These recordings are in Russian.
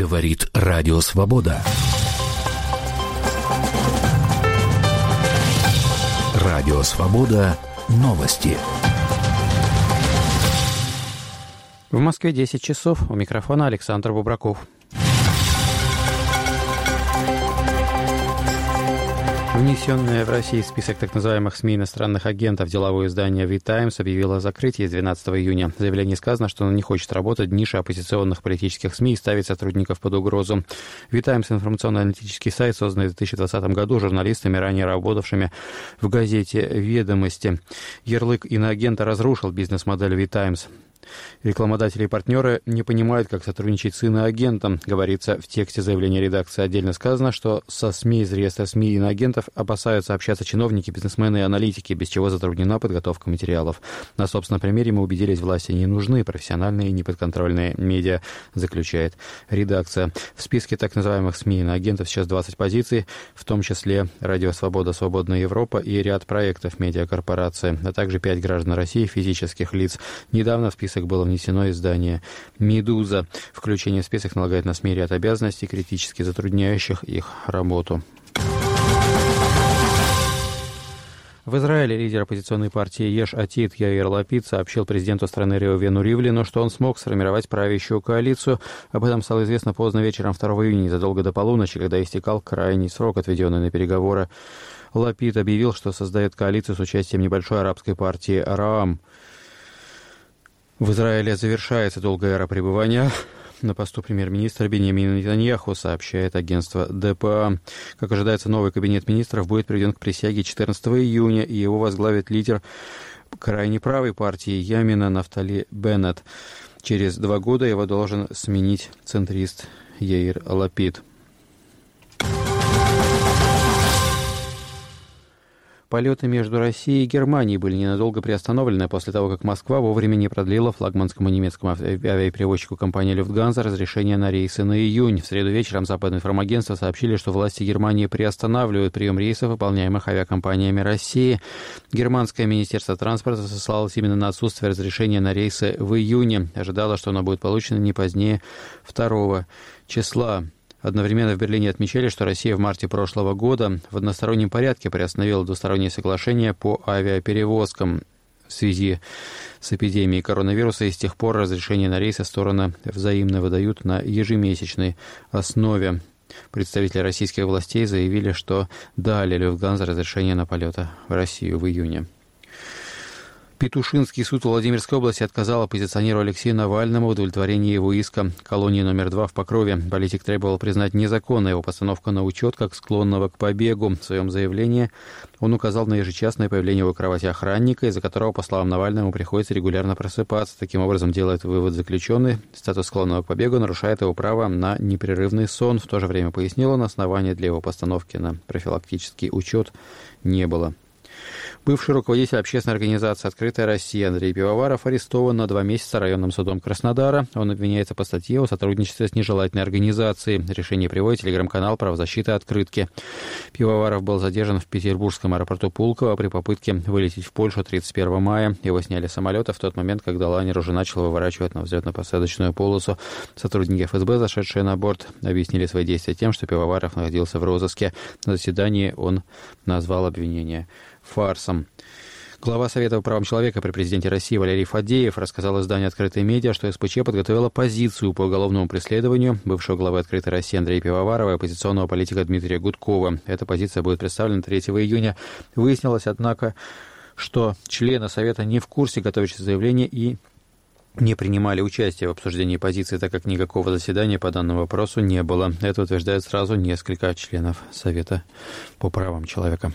Говорит Радио Свобода. Радио Свобода. Новости. В Москве 10 часов. У микрофона Александр Бубраков. Внесенное в России в список так называемых СМИ иностранных агентов деловое издание «The Times» объявило о закрытии с 12 июня. В заявлении сказано, что оно не хочет работать в нише оппозиционных политических СМИ и ставить сотрудников под угрозу. «The Times» — информационно-аналитический сайт, созданный в 2020 году журналистами, ранее работавшими в газете «Ведомости». Ярлык иноагента разрушил бизнес-модель «The Times». Рекламодатели и партнеры не понимают, как сотрудничать с иноагентом, говорится в тексте заявления редакции. Отдельно сказано, что со СМИ из реестра СМИ иноагентов опасаются общаться чиновники, бизнесмены и аналитики, без чего затруднена подготовка материалов. На собственном примере мы убедились, власти не нужны профессиональные и неподконтрольные медиа, заключает редакция. В списке так называемых СМИ иноагентов сейчас 20 позиций, в том числе «Радио Свобода», «Свободная Европа» и ряд проектов медиакорпорации, а также 5 граждан России, физических лиц. Недавно в список было внесено издание «Медуза». Включение в список налагает на СМИ ряд обязанностей, критически затрудняющих их работу. В Израиле лидер оппозиционной партии Еш Атид Яир Лапид сообщил президенту страны Реувену Ривлину, что он смог сформировать правящую коалицию. Об этом стало известно поздно вечером 2 июня, задолго до полуночи, когда истекал крайний срок, отведенный на переговоры. Лапид объявил, что создает коалицию с участием небольшой арабской партии «Раам». В Израиле завершается долгая эра пребывания на посту премьер-министра Биньямина Нетаньяху, сообщает агентство ДПА. Как ожидается, новый кабинет министров будет приведен к присяге 14 июня, и его возглавит лидер крайне правой партии Ямина Нафтали Беннет. Через 2 года его должен сменить центрист Яир Лапид. Полеты между Россией и Германией были ненадолго приостановлены после того, как Москва вовремя не продлила флагманскому немецкому авиаперевозчику компании «Люфтганза» разрешение на рейсы на июнь. В среду вечером западные информагентства сообщили, что власти Германии приостанавливают прием рейсов, выполняемых авиакомпаниями России. Германское министерство транспорта сослалось именно на отсутствие разрешения на рейсы в июне. Ожидало, что оно будет получено не позднее 2 числа. Одновременно в Берлине отмечали, что Россия в марте прошлого года в одностороннем порядке приостановила двустороннее соглашение по авиаперевозкам в связи с эпидемией коронавируса, и с тех пор разрешения на рейсы стороны взаимно выдают на ежемесячной основе. Представители российских властей заявили, что дали Люфтганзе разрешение на полеты в Россию в июне. Петушинский суд Владимирской области отказал оппозиционеру Алексею Навальному в удовлетворении его иска колонии номер 2 в Покрове. Политик требовал признать незаконной его постановку на учет как склонного к побегу. В своем заявлении он указал на ежечасное появление у кровати охранника, из-за которого, по словам Навального, приходится регулярно просыпаться. Таким образом, делает вывод заключенный. Статус склонного к побегу нарушает его право на непрерывный сон. В то же время, пояснил он, основания для его постановки на профилактический учет не было. Бывший руководитель общественной организации «Открытая Россия» Андрей Пивоваров арестован на 2 месяца районным судом Краснодара. Он обвиняется по статье о сотрудничестве с нежелательной организацией. Решение приводит телеграм-канал «Правозащита Открытки». Пивоваров был задержан в петербургском аэропорту Пулково при попытке вылететь в Польшу 31 мая. Его сняли с самолета в тот момент, когда лайнер уже начал выворачивать на взлетно-посадочную полосу. Сотрудники ФСБ, зашедшие на борт, объяснили свои действия тем, что Пивоваров находился в розыске. На заседании он назвал обвинение фарсом. Глава Совета по правам человека при президенте России Валерий Фадеев рассказал изданию «Открытые медиа», что СПЧ подготовила позицию по уголовному преследованию бывшего главы «Открытой России» Андрея Пивоварова и оппозиционного политика Дмитрия Гудкова. Эта позиция будет представлена 3 июня. Выяснилось, однако, что члены Совета не в курсе готовящегося заявления и не принимали участие в обсуждении позиции, так как никакого заседания по данному вопросу не было. Это утверждают сразу несколько членов Совета по правам человека.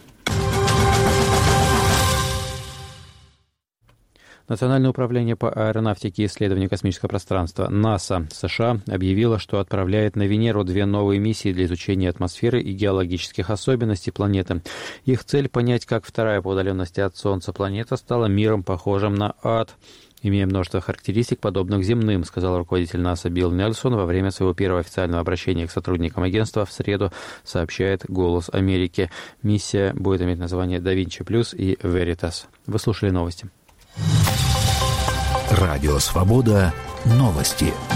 Национальное управление по аэронавтике и исследованию космического пространства НАСА США объявило, что отправляет на Венеру 2 новые миссии для изучения атмосферы и геологических особенностей планеты. Их цель — понять, как вторая по удаленности от Солнца планета стала миром, похожим на ад, имея множество характеристик, подобных земным, сказал руководитель НАСА Билл Нельсон во время своего первого официального обращения к сотрудникам агентства в среду, сообщает «Голос Америки». Миссия будет иметь название «Да Винчи Плюс» и «Веритас». Вы слушали новости. Радио Свобода. Новости.